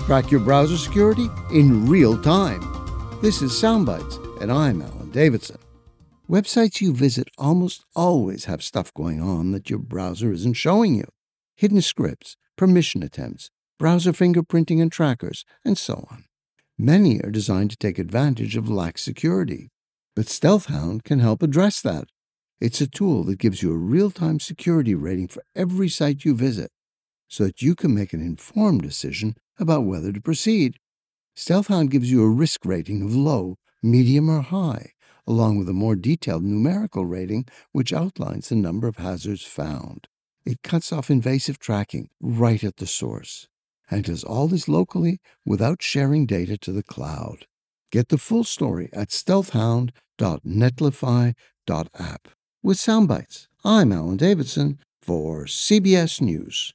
Track your browser security in real time. This is Soundbites, and I'm Alan Davidson. Websites you visit almost always have stuff going on that your browser isn't showing you. Hidden scripts, permission attempts, browser fingerprinting and trackers, and so on. Many are designed to take advantage of lax security, but StealthHound can help address that. It's a tool that gives you a real-time security rating for every site you visit, so that you can make an informed decision about whether to proceed. StealthHound gives you a risk rating of low, medium, or high, along with a more detailed numerical rating which outlines the number of hazards found. It cuts off invasive tracking right at the source, and does all this locally without sharing data to the cloud. Get the full story at stealthhound.netlify.app. With Soundbites, I'm Alan Davidson for CBS News.